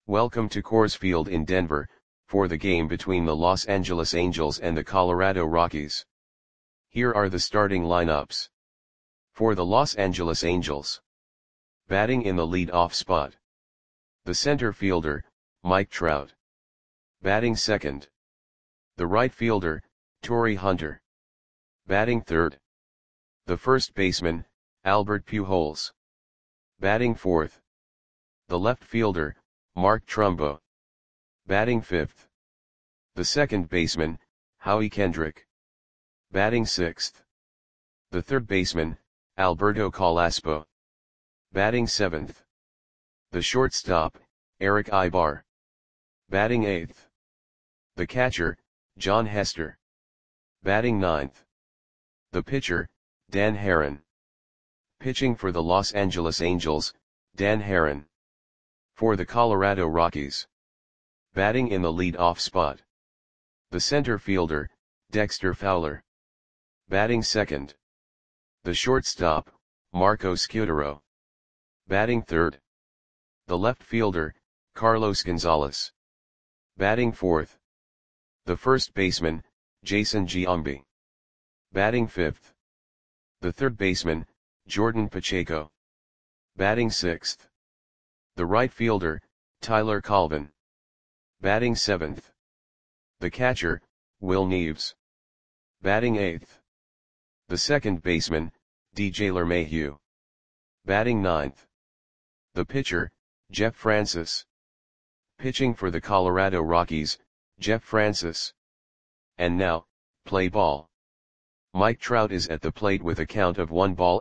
Welcome to Coors Field in Denver, for the game between the Los Angeles Angels and the Colorado Rockies. Here are the starting lineups. For the Los Angeles Angels. Batting in the lead-off spot. The center fielder, Mike Trout. Batting second. The right fielder, Torii Hunter. Batting third. The first baseman, Albert Pujols. Batting fourth. The left fielder, Mark Trumbo. Batting fifth. The second baseman, Howie Kendrick. Batting sixth. The third baseman, Alberto Carrasco. Batting seventh. The shortstop, Erick Aybar. Batting eighth. The catcher, Jon Hester. Batting ninth. The pitcher, Dan Haren. Pitching for the Los Angeles Angels, Dan Haren. For the Colorado Rockies. Batting in the lead-off spot. The center fielder, Dexter Fowler. Batting second. The shortstop, Marco Scutaro. Batting third. The left fielder, Carlos Gonzalez. Batting fourth. The first baseman, Jason Giambi. Batting fifth. The third baseman, Jordan Pacheco. Batting sixth. The right fielder, Tyler Colvin. Batting seventh. The catcher, Will Neves. Batting eighth. The second baseman, DJ LeMahieu. Batting ninth. The pitcher, Jeff Francis. Pitching for the Colorado Rockies, Jeff Francis. And now, play ball. Mike Trout is at the plate with a count of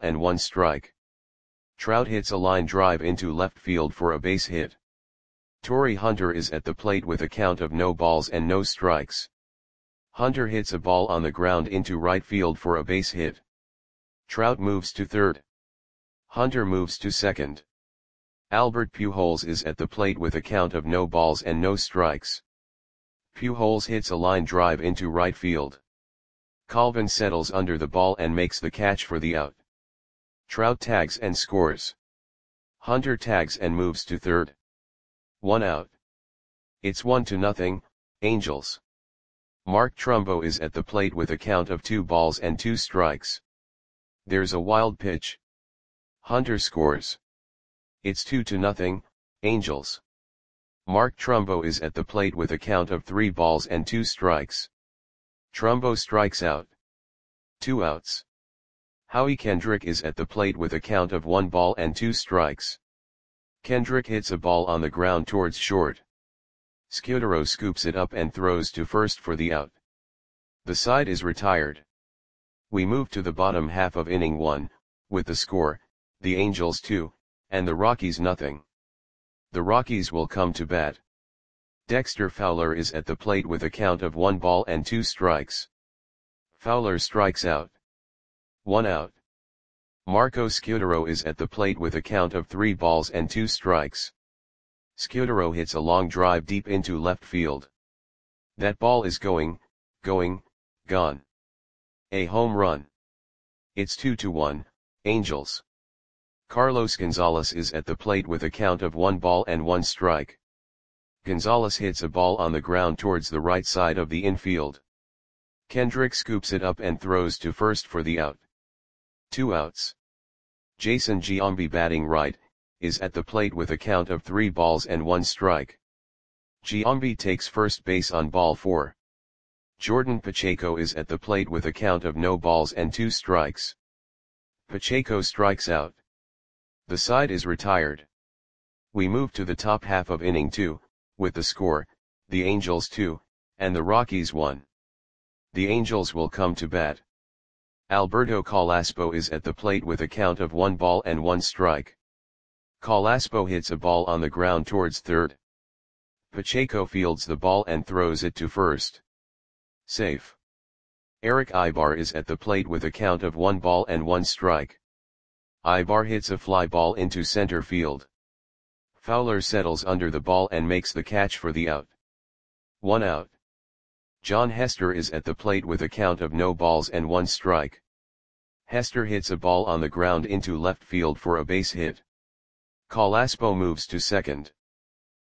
1-1 Trout hits a line drive into left field for a base hit. Torii Hunter is at the plate with a count of 0-0. Hunter hits a ball on the ground into right field for a base hit. Trout moves to third. Hunter moves to second. Albert Pujols is at the plate with a count of 0-0. Pujols hits a line drive into right field. Colvin settles under the ball and makes the catch for the out. Trout tags and scores. Hunter tags and moves to third. 1 out. It's 1-0, Angels. Mark Trumbo is at the plate with a count of 2-2. There's a wild pitch. Hunter scores. It's 2-0, Angels. Mark Trumbo is at the plate with a count of 3-2. Trumbo strikes out. 2 outs. Howie Kendrick is at the plate with a count of 1-2. Kendrick hits a ball on the ground towards short. Scutaro scoops it up and throws to first for the out. The side is retired. We move to the bottom half of inning 1, with the score, the Angels 2, and the Rockies 0. The Rockies will come to bat. Dexter Fowler is at the plate with a count of 1-2. Fowler strikes out. 1 out. Marco Scutaro is at the plate with a count of 3-2. Scutaro hits a long drive deep into left field. That ball is going, gone. A home run. It's 2-1, Angels. Carlos Gonzalez is at the plate with a count of 1-1. Gonzalez hits a ball on the ground towards the right side of the infield. Kendrick scoops it up and throws to first for the out. 2 outs. Jason Giambi, batting right, is at the plate with a count of 3-1. Giambi takes first base on ball 4. Jordan Pacheco is at the plate with a count of 0-2. Pacheco strikes out. The side is retired. We move to the top half of inning 2, with the score, the Angels 2, and the Rockies 1. The Angels will come to bat. Alberto Carrasco is at the plate with a count of 1-1. Carrasco hits a ball on the ground towards third. Pacheco fields the ball and throws it to first. Safe. Erick Aybar is at the plate with a count of 1-1. Aybar hits a fly ball into center field. Fowler settles under the ball and makes the catch for the out. 1 out. Jon Hester is at the plate with a count of 0-1. Hester hits a ball on the ground into left field for a base hit. Carrasco moves to second.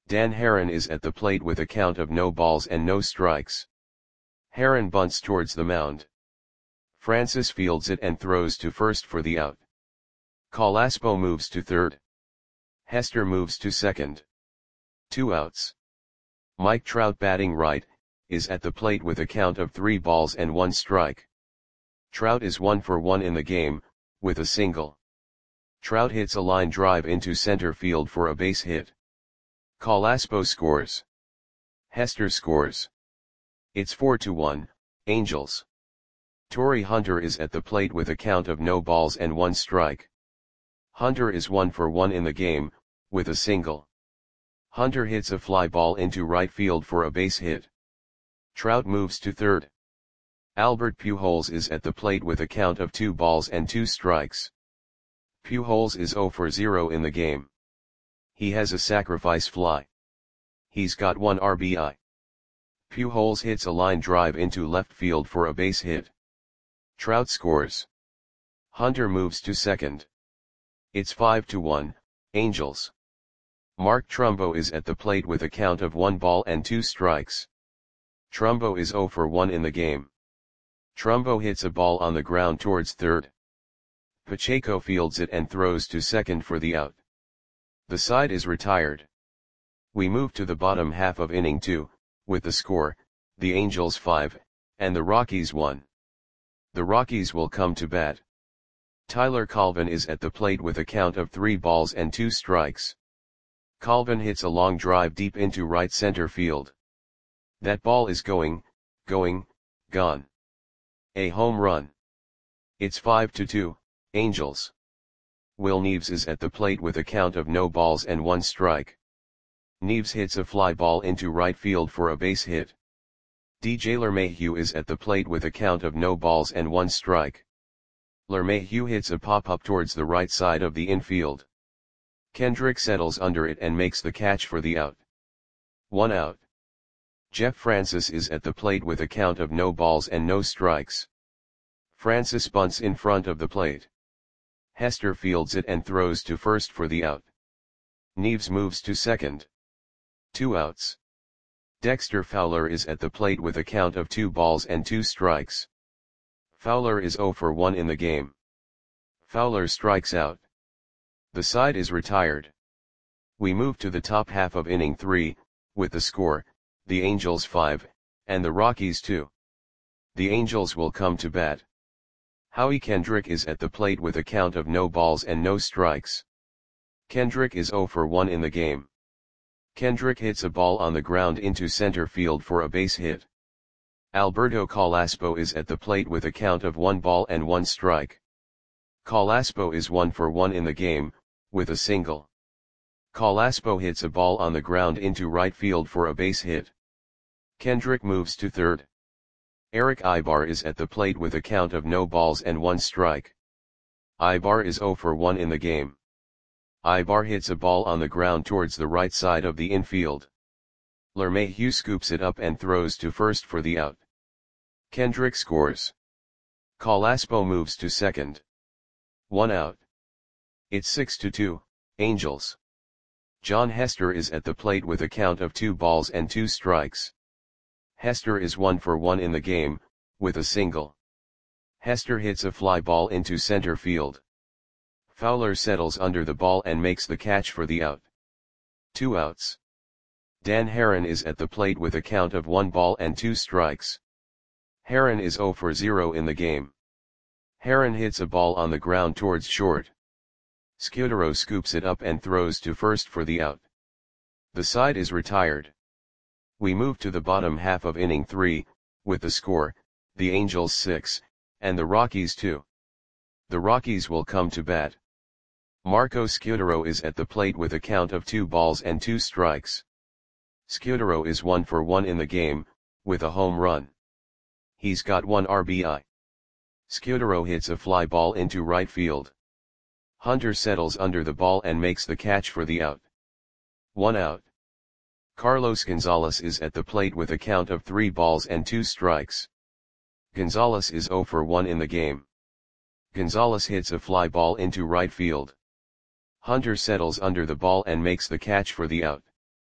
Dan Haren is at the plate with a count of no balls and no strikes. Haren bunts towards the mound. Francis fields it and throws to first for the out. Calaspo moves to third. Hester moves to second. 2 outs. Mike Trout, batting right, is at the plate with a count of 3 balls and 1 strike. Trout is 1 for 1 in the game, with a single. Trout hits a line drive into center field for a base hit. Calaspo scores. Hester scores. It's 4-1, Angels. Torii Hunter is at the plate with a count of no balls and 1 strike. Hunter is 1 for 1 in the game, with a single. Hunter hits a fly ball into right field for a base hit. Trout moves to third. Albert Pujols is at the plate with a count of 2 balls and 2 strikes. Pujols is 0 for 0 in the game. He has a sacrifice fly. He's got 1 RBI. Pujols hits a line drive into left field for a base hit. Trout scores. Hunter moves to second. It's 5-1, Angels. Mark Trumbo is at the plate with a count of 1 ball and 2 strikes. Trumbo is 0 for 1 in the game. Trumbo hits a ball on the ground towards third. Pacheco fields it and throws to second for the out. The side is retired. We move to the bottom half of inning 2, with the score, the Angels 5, and the Rockies 1. The Rockies will come to bat. Tyler Colvin is at the plate with a count of 3 balls and 2 strikes. Colvin hits a long drive deep into right center field. That ball is gone. A home run. It's 5-2, Angels. Will Neves is at the plate with a count of no balls and 1 strike. Neves hits a fly ball into right field for a base hit. DJ LeMahieu is at the plate with a count of no balls and 1 strike. LeMahieu hits a pop-up towards the right side of the infield. Kendrick settles under it and makes the catch for the out. 1 out. Jeff Francis is at the plate with a count of no balls and no strikes. Francis bunts in front of the plate. Hester fields it and throws to first for the out. Neves moves to second. 2 outs. Dexter Fowler is at the plate with a count of 2 balls and 2 strikes. Fowler is 0 for 1 in the game. Fowler strikes out. The side is retired. We move to the top half of inning 3, with the score, the Angels 5, and the Rockies 2. The Angels will come to bat. Howie Kendrick is at the plate with a count of no balls and no strikes. Kendrick is 0 for 1 in the game. Kendrick hits a ball on the ground into center field for a base hit. Alberto Calaspo is at the plate with a count of 1 ball and 1 strike. Calaspo is 1 for 1 in the game, with a single. Calaspo hits a ball on the ground into right field for a base hit. Kendrick moves to third. Eric Ibar is at the plate with a count of no balls and 1 strike. Ibar is 0 for 1 in the game. Ibar hits a ball on the ground towards the right side of the infield. LeMahieu scoops it up and throws to first for the out. Kendrick scores. Calaspo moves to second. 1 out. It's 6-2, Angels. John Hester is at the plate with a count of 2 balls and 2 strikes. Hester is 1 for 1 in the game, with a single. Hester hits a fly ball into center field. Fowler settles under the ball and makes the catch for the out. 2 outs. Dan Haren is at the plate with a count of 1 ball and 2 strikes. Haren is 0 for 0 in the game. Haren hits a ball on the ground towards short. Scudero scoops it up and throws to first for the out. The side is retired. We move to the bottom half of inning 3, with the score, the Angels 6, and the Rockies 2. The Rockies will come to bat. Marco Scudero is at the plate with a count of 2 balls and 2 strikes. Scudero is 1 for 1 in the game, with a home run. He's got 1 RBI. Scudero hits a fly ball into right field. Hunter settles under the ball and makes the catch for the out. 1 out. Carlos Gonzalez is at the plate with a count of 3 balls and 2 strikes. Gonzalez is 0 for 1 in the game. Gonzalez hits a fly ball into right field. Hunter settles under the ball and makes the catch for the out.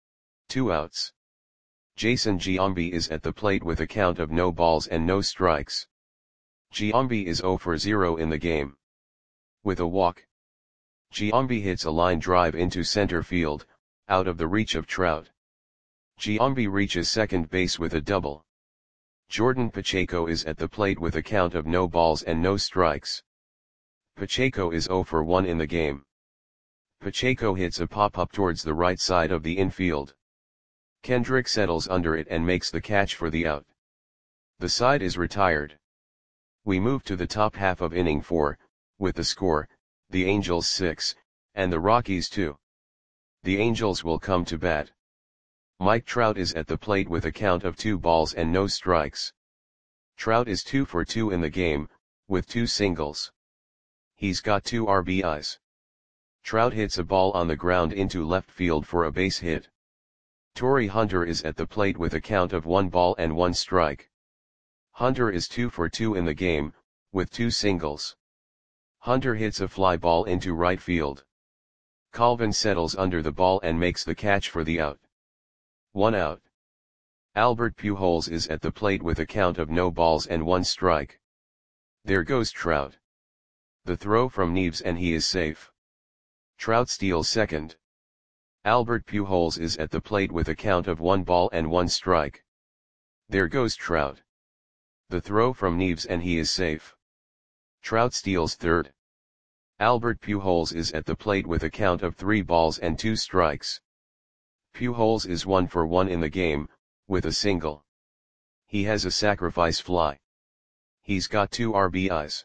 2 outs. Jason Giambi is at the plate with a count of no balls and no strikes. Giambi is 0 for 0 in the game. With a walk, Giambi hits a line drive into center field, out of the reach of Trout. Giambi reaches second base with a double. Jordan Pacheco is at the plate with a count of no balls and no strikes. Pacheco is 0 for 1 in the game. Pacheco hits a pop-up towards the right side of the infield. Kendrick settles under it and makes the catch for the out. The side is retired. We move to the top half of inning 4, with the score, the Angels 6, and the Rockies 2. The Angels will come to bat. Mike Trout is at the plate with a count of 2 balls and no strikes. Trout is 2 for 2 in the game, with 2 singles. He's got 2 RBIs. Trout hits a ball on the ground into left field for a base hit. Torii Hunter is at the plate with a count of 1 ball and 1 strike. Hunter is 2 for 2 in the game, with 2 singles. Hunter hits a fly ball into right field. Colvin settles under the ball and makes the catch for the out. 1 out. Albert Pujols is at the plate with a count of no balls and 1 strike. There goes Trout. The throw from Neves and he is safe. Trout steals second. Albert Pujols is at the plate with a count of 1 ball and 1 strike. There goes Trout. The throw from Neves and he is safe. Trout steals third. Albert Pujols is at the plate with a count of 3 balls and 2 strikes. Pujols is 1 for 1 in the game, with a single. He has a sacrifice fly. He's got 2 RBIs.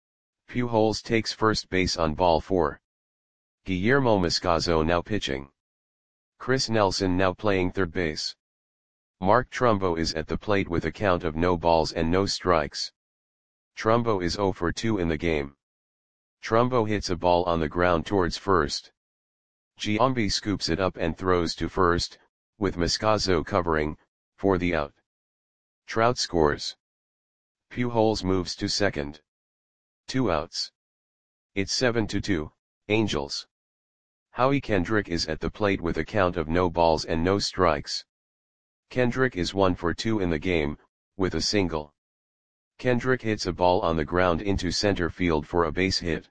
Pujols takes first base on ball 4. Guillermo Moscazo now pitching. Chris Nelson now playing third base. Mark Trumbo is at the plate with a count of no balls and no strikes. Trumbo is 0 for 2 in the game. Trumbo hits a ball on the ground towards first. Giambi scoops it up and throws to first, with Moscazo covering, for the out. Trout scores. Pujols moves to second. 2 outs. It's 7-2, Angels. Howie Kendrick is at the plate with a count of no balls and no strikes. Kendrick is 1 for 2 in the game, with a single. Kendrick hits a ball on the ground into center field for a base hit.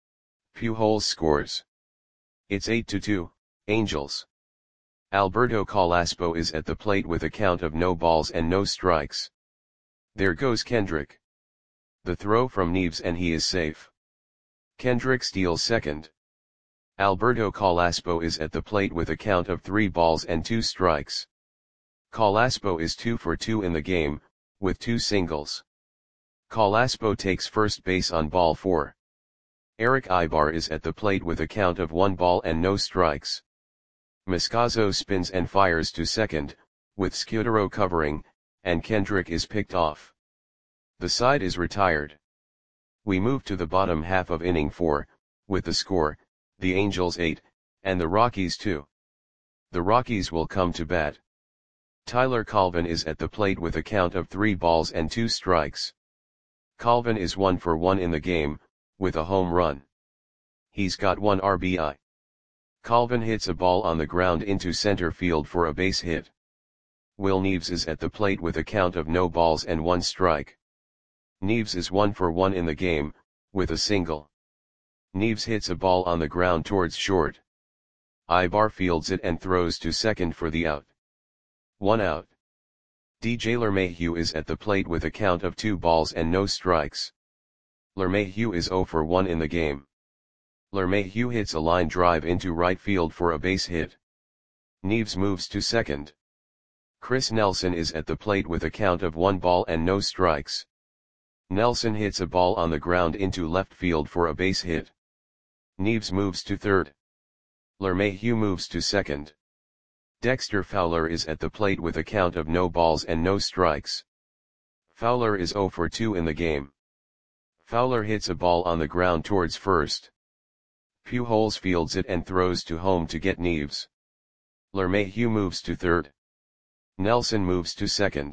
Pujols scores. It's 8-2, Angels. Alberto Calaspo is at the plate with a count of no balls and no strikes. There goes Kendrick. The throw from Neves and he is safe. Kendrick steals second. Alberto Calaspo is at the plate with a count of 3 balls and 2 strikes. Calaspo is 2 for 2 in the game, with 2 singles. Calaspo takes first base on ball 4. Eric Ibar is at the plate with a count of 1 ball and no strikes. Moscazo spins and fires to second, with Scudero covering, and Kendrick is picked off. The side is retired. We move to the bottom half of inning 4, with the score, the Angels 8, and the Rockies 2. The Rockies will come to bat. Tyler Colvin is at the plate with a count of 3 balls and 2 strikes. Colvin is 1 for 1 in the game, with a home run. He's got 1 RBI. Colvin hits a ball on the ground into center field for a base hit. Will Neves is at the plate with a count of no balls and 1 strike. Neves is 1 for 1 in the game, with a single. Neves hits a ball on the ground towards short. Ibar fields it and throws to second for the out. 1 out. DJ LeMahieu is at the plate with a count of 2 balls and no strikes. LeMahieu is 0 for 1 in the game. LeMahieu hits a line drive into right field for a base hit. Neves moves to second. Chris Nelson is at the plate with a count of 1 ball and no strikes. Nelson hits a ball on the ground into left field for a base hit. Neves moves to third. LeMahieu moves to second. Dexter Fowler is at the plate with a count of no balls and no strikes. Fowler is 0 for 2 in the game. Fowler hits a ball on the ground towards first. Pujols fields it and throws to home to get Neves. LeMahieu moves to third. Nelson moves to second.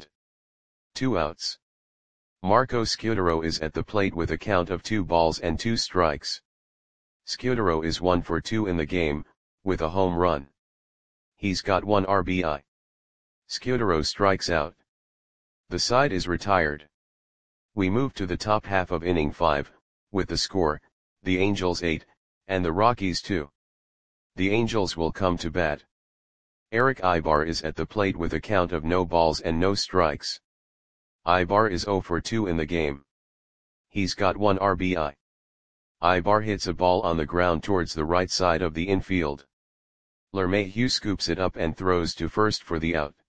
2 outs. Marco Scudero is at the plate with a count of 2 balls and 2 strikes. Scudero is 1 for 2 in the game, with a home run. He's got 1 RBI. Scudero strikes out. The side is retired. We move to the top half of inning 5, with the score, the Angels 8, and the Rockies 2. The Angels will come to bat. Eric Ibar is at the plate with a count of no balls and no strikes. Ibar is 0 for 2 in the game. He's got 1 RBI. Ibar hits a ball on the ground towards the right side of the infield. LeMahieu scoops it up and throws to first for the out.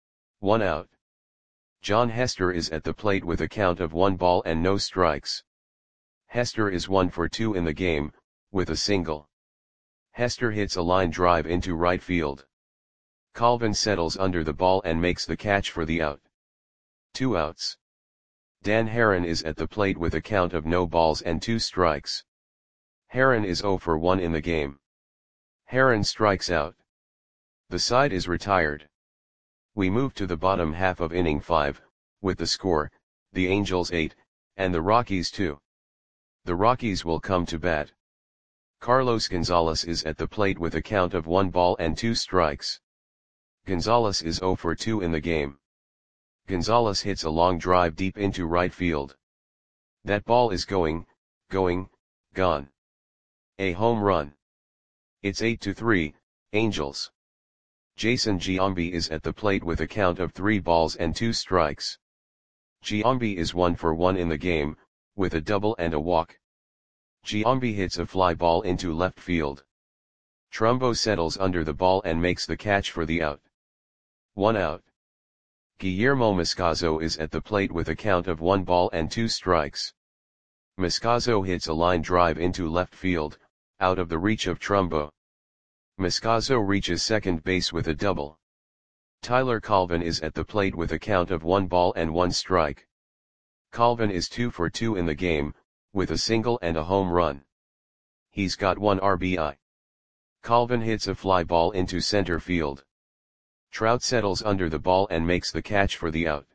1 out. John Hester is at the plate with a count of 1 ball and no strikes. Hester is 1 for 2 in the game, with a single. Hester hits a line drive into right field. Colvin settles under the ball and makes the catch for the out. 2 outs. Dan Haren is at the plate with a count of no balls and 2 strikes. Haren is 0 for 1 in the game. Haren strikes out. The side is retired. We move to the bottom half of inning 5, with the score, the Angels 8, and the Rockies 2. The Rockies will come to bat. Carlos Gonzalez is at the plate with a count of 1 ball and 2 strikes. Gonzalez is 0 for 2 in the game. Gonzalez hits a long drive deep into right field. That ball is going, gone. A home run. It's 8-3, Angels. Jason Giambi is at the plate with a count of 3 balls and 2 strikes. Giambi is 1 for 1 in the game, with a double and a walk. Giambi hits a fly ball into left field. Trumbo settles under the ball and makes the catch for the out. 1 out. Guillermo Moscazo is at the plate with a count of 1 ball and 2 strikes. Moscazo hits a line drive into left field, out of the reach of Trumbo. Moscazo reaches second base with a double. Tyler Colvin is at the plate with a count of 1 ball and 1 strike. Colvin is 2 for 2 in the game, with a single and a home run. He's got 1 RBI. Colvin hits a fly ball into center field. Trout settles under the ball and makes the catch for the out.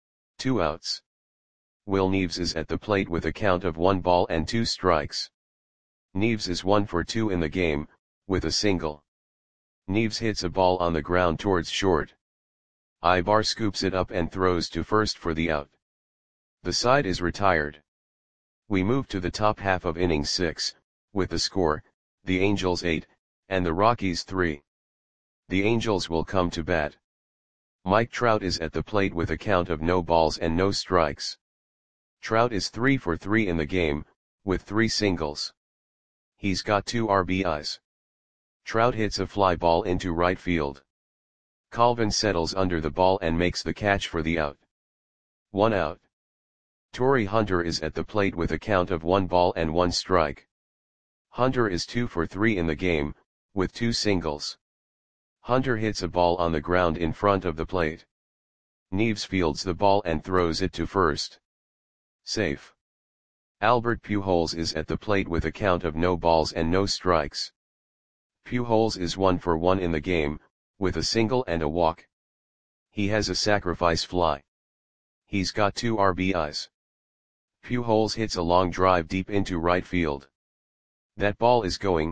2 outs. Will Neves is at the plate with a count of 1 ball and 2 strikes. Neves is 1 for 2 in the game, with a single. Neves hits a ball on the ground towards short. Ibar scoops it up and throws to first for the out. The side is retired. We move to the top half of inning 6, with the score, the Angels 8, and the Rockies 3. The Angels will come to bat. Mike Trout is at the plate with a count of no balls and no strikes. Trout is 3 for 3 in the game, with 3 singles. He's got 2 RBIs. Trout hits a fly ball into right field. Colvin settles under the ball and makes the catch for the out. 1 out. Torrey Hunter is at the plate with a count of 1 ball and 1 strike. Hunter is 2 for 3 in the game, with 2 singles. Hunter hits a ball on the ground in front of the plate. Neves fields the ball and throws it to first. Safe. Albert Pujols is at the plate with a count of no balls and no strikes. Pujols is 1 for 1 in the game, with a single and a walk. He has a sacrifice fly. He's got 2 RBIs. Pujols hits a long drive deep into right field. That ball is going,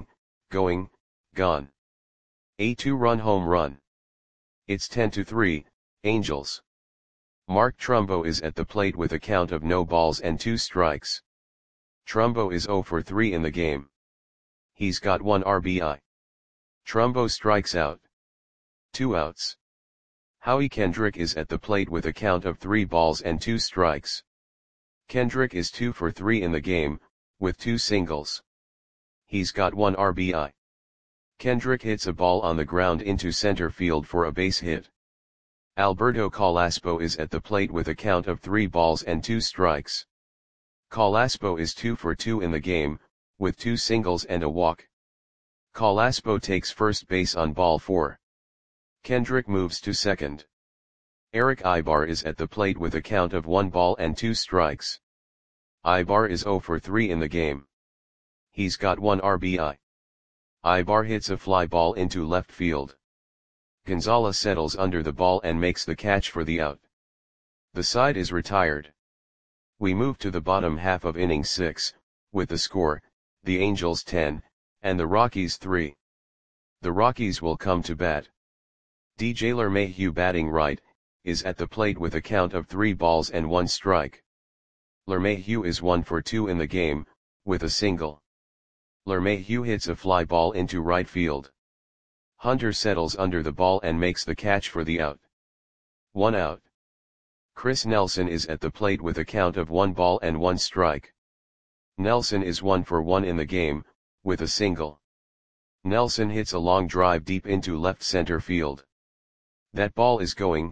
gone. A 2-run home run. It's 10-3, Angels. Mark Trumbo is at the plate with a count of no balls and 2 strikes. Trumbo is 0 for 3 in the game. He's got 1 RBI. Trumbo strikes out. 2 outs. Howie Kendrick is at the plate with a count of 3 balls and 2 strikes. Kendrick is 2 for 3 in the game, with 2 singles. He's got 1 RBI. Kendrick hits a ball on the ground into center field for a base hit. Alberto Calaspo is at the plate with a count of 3 balls and 2 strikes. Calaspo is 2 for 2 in the game, with 2 singles and a walk. Calaspo takes first base on ball 4. Kendrick moves to second. Eric Ibar is at the plate with a count of 1 ball and 2 strikes. Ibar is 0 for 3 in the game. He's got 1 RBI. Ibar hits a fly ball into left field. Gonzalez settles under the ball and makes the catch for the out. The side is retired. We move to the bottom half of inning 6, with the score, the Angels 10, and the Rockies 3. The Rockies will come to bat. DJ LeMahieu batting right, is at the plate with a count of 3 balls and 1 strike. LeMahieu is 1 for 2 in the game, with a single. LeMahieu hits a fly ball into right field. Hunter settles under the ball and makes the catch for the out. 1 out. Chris Nelson is at the plate with a count of 1 ball and 1 strike. Nelson is 1 for 1 in the game, with a single. Nelson hits a long drive deep into left center field. That ball is going,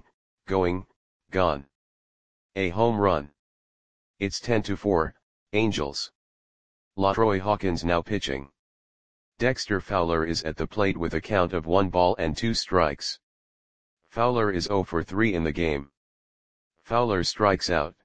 gone. A home run. It's 10-4, Angels. LaTroy Hawkins now pitching. Dexter Fowler is at the plate with a count of 1 ball and 2 strikes. Fowler is 0 for 3 in the game. Fowler strikes out.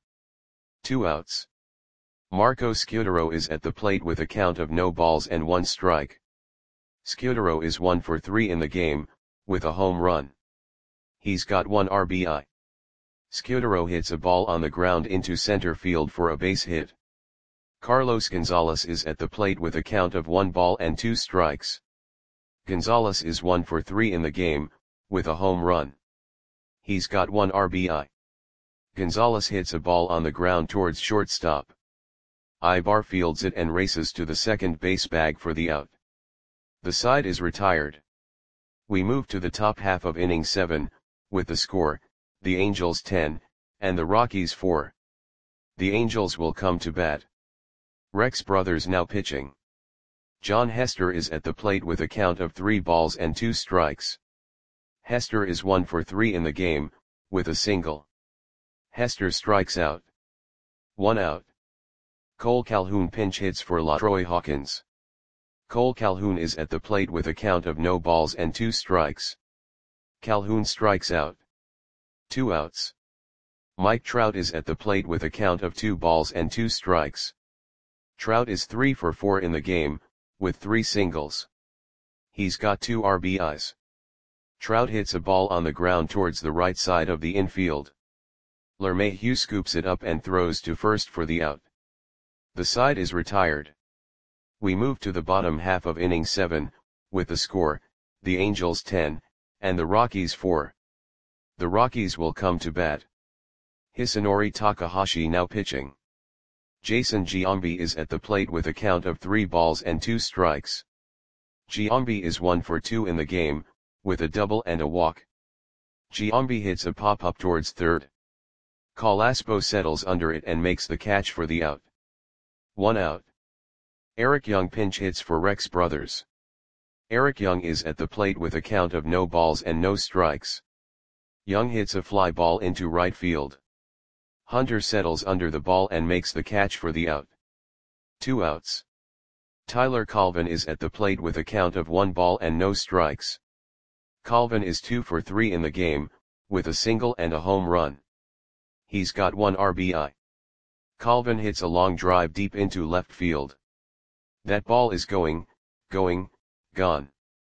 2 outs. Marco Scutaro is at the plate with a count of no balls and 1 strike. Scutaro is 1 for 3 in the game, with a home run. He's got 1 RBI. Scutaro hits a ball on the ground into center field for a base hit. Carlos Gonzalez is at the plate with a count of 1 ball and 2 strikes. Gonzalez is 1 for 3 in the game, with a home run. He's got 1 RBI. Gonzalez hits a ball on the ground towards shortstop. Ibar fields it and races to the second base bag for the out. The side is retired. We move to the top half of inning 7, with the score, the Angels 10, and the Rockies 4. The Angels will come to bat. Rex Brothers now pitching. John Hester is at the plate with a count of 3 balls and 2 strikes. Hester is 1 for 3 in the game, with a single. Hester strikes out. 1 out. Cole Calhoun pinch hits for LaTroy Hawkins. Cole Calhoun is at the plate with a count of no balls and 2 strikes. Calhoun strikes out. 2 outs. Mike Trout is at the plate with a count of 2 balls and 2 strikes. Trout is 3 for 4 in the game, with 3 singles. He's got 2 RBIs. Trout hits a ball on the ground towards the right side of the infield. LeMahieu scoops it up and throws to first for the out. The side is retired. We move to the bottom half of inning 7, with the score, the Angels 10, and the Rockies 4. The Rockies will come to bat. Hisanori Takahashi now pitching. Jason Giambi is at the plate with a count of 3 balls and 2 strikes. Giambi is 1 for 2 in the game, with a double and a walk. Giambi hits a pop-up towards third. Calaspo settles under it and makes the catch for the out. 1 out. Eric Young pinch hits for Rex Brothers. Eric Young is at the plate with a count of no balls and no strikes. Young hits a fly ball into right field. Hunter settles under the ball and makes the catch for the out. 2 outs. Tyler Colvin is at the plate with a count of 1 ball and no strikes. Colvin is 2 for 3 in the game, with a single and a home run. He's got 1 RBI. Colvin hits a long drive deep into left field. That ball is going, gone.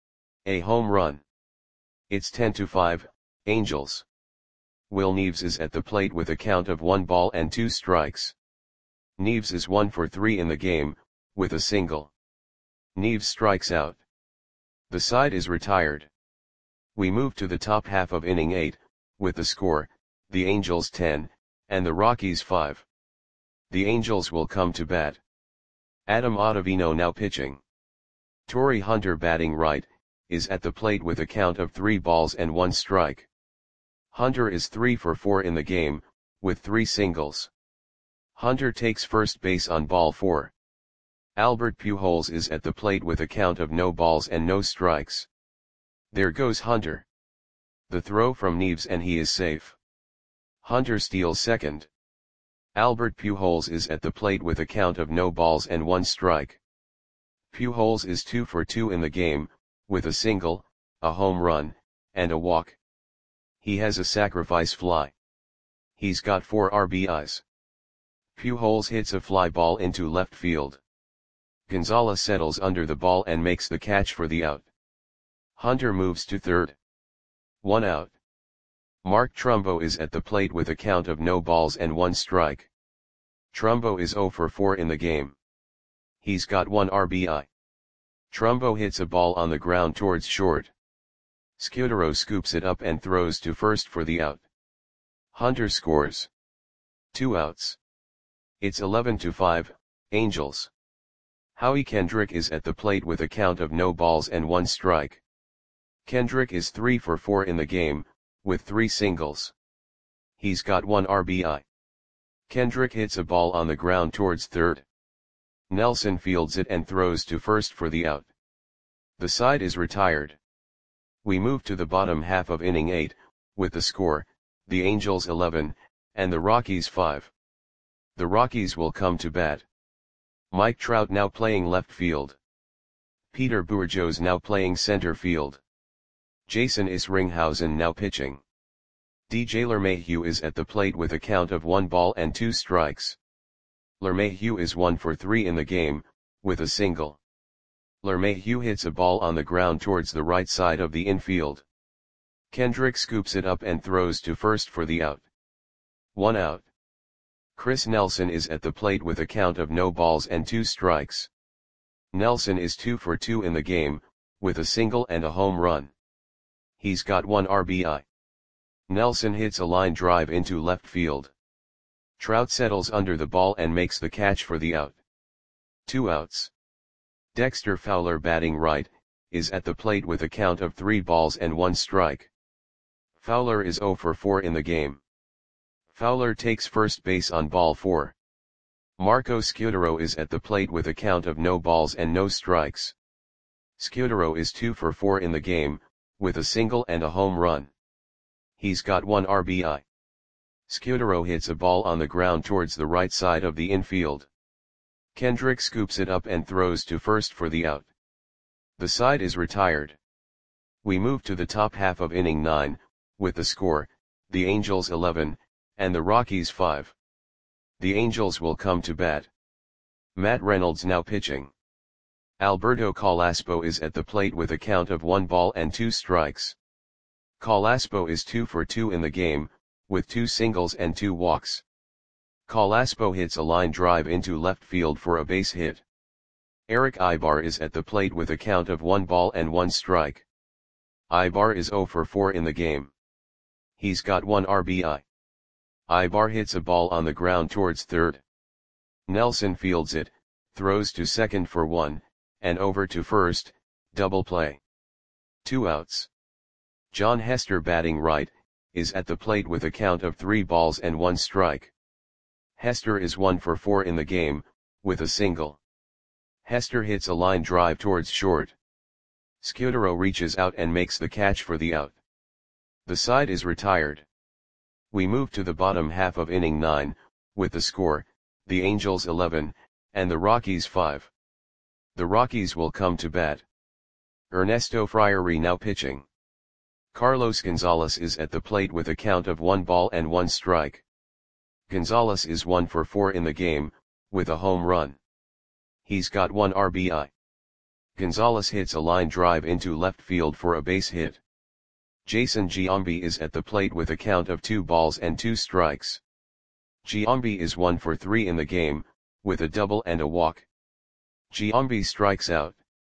A home run. It's 10-5, Angels. Will Neves is at the plate with a count of 1 ball and 2 strikes. Neves is 1 for 3 in the game, with a single. Neves strikes out. The side is retired. We move to the top half of inning 8, with the score, the Angels 10, and the Rockies 5. The Angels will come to bat. Adam Ottavino now pitching. Torrey Hunter batting right, is at the plate with a count of 3 balls and 1 strike. Hunter is 3 for 4 in the game, with 3 singles. Hunter takes first base on ball 4. Albert Pujols is at the plate with a count of no balls and no strikes. There goes Hunter. The throw from Neves and he is safe. Hunter steals second. Albert Pujols is at the plate with a count of no balls and 1 strike. Pujols is 2 for 2 in the game, with a single, a home run, and a walk. He has a sacrifice fly. He's got 4 RBIs. Pujols hits a fly ball into left field. Gonzalez settles under the ball and makes the catch for the out. Hunter moves to third. 1 out. Mark Trumbo is at the plate with a count of no balls and 1 strike. Trumbo is 0 for 4 in the game. He's got 1 RBI. Trumbo hits a ball on the ground towards short. Scudero scoops it up and throws to first for the out. Hunter scores. 2 outs. It's 11-5, Angels. Howie Kendrick is at the plate with a count of no balls and 1 strike. Kendrick is 3 for 4 in the game, with 3 singles. He's got 1 RBI. Kendrick hits a ball on the ground towards third. Nelson fields it and throws to first for the out. The side is retired. We move to the bottom half of inning 8, with the score, the Angels 11, and the Rockies 5. The Rockies will come to bat. Mike Trout now playing left field. Peter Bourjos now playing center field. Jason Isringhausen now pitching. DJ LeMahieu is at the plate with a count of 1 ball and 2 strikes. LeMahieu is 1 for 3 in the game, with a single. LeMahieu hits a ball on the ground towards the right side of the infield. Kendrick scoops it up and throws to first for the out. 1 out. Chris Nelson is at the plate with a count of no balls and 2 strikes. Nelson is 2 for 2 in the game, with a single and a home run. He's got 1 RBI. Nelson hits a line drive into left field. Trout settles under the ball and makes the catch for the out. 2 outs. Dexter Fowler batting right, is at the plate with a count of 3 balls and 1 strike. Fowler is 0 for 4 in the game. Fowler takes first base on ball 4. Marco Scudero is at the plate with a count of no balls and no strikes. Scudero is 2 for 4 in the game, with a single and a home run. He's got 1 RBI. Scudero hits a ball on the ground towards the right side of the infield. Kendrick scoops it up and throws to first for the out. The side is retired. We move to the top half of inning 9, with the score, the Angels 11, and the Rockies 5. The Angels will come to bat. Matt Reynolds now pitching. Alberto Calaspo is at the plate with a count of 1 ball and 2 strikes. Calaspo is 2 for 2 in the game, with 2 singles and 2 walks. Calaspo hits a line drive into left field for a base hit. Eric Ibar is at the plate with a count of 1 ball and 1 strike. Ibar is 0 for 4 in the game. He's got 1 RBI. Ibar hits a ball on the ground towards third. Nelson fields it, throws to second for 1, and over to first, double play. 2 outs. John Hester batting right, is at the plate with a count of 3 balls and 1 strike. Hester is 1 for 4 in the game, with a single. Hester hits a line drive towards short. Scudero reaches out and makes the catch for the out. The side is retired. We move to the bottom half of inning 9, with the score, the Angels 11, and the Rockies 5. The Rockies will come to bat. Ernesto Friary now pitching. Carlos Gonzalez is at the plate with a count of 1 ball and 1 strike. Gonzalez is 1 for 4 in the game, with a home run. He's got 1 RBI. Gonzalez hits a line drive into left field for a base hit. Jason Giambi is at the plate with a count of 2 balls and 2 strikes. Giambi is 1 for 3 in the game, with a double and a walk. Giambi strikes out.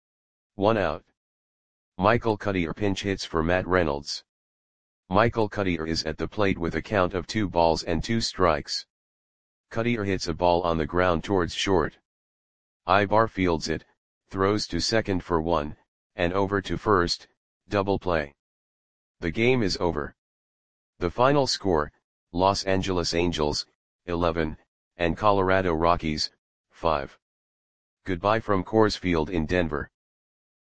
1 out. Michael Cuddyer pinch hits for Matt Reynolds. Michael Cuddyer is at the plate with a count of 2 balls and 2 strikes. Cuddyer hits a ball on the ground towards short. Ibar fields it, throws to second for 1, and over to first, double play. The game is over. The final score, Los Angeles Angels, 11, and Colorado Rockies, 5. Goodbye from Coors Field in Denver.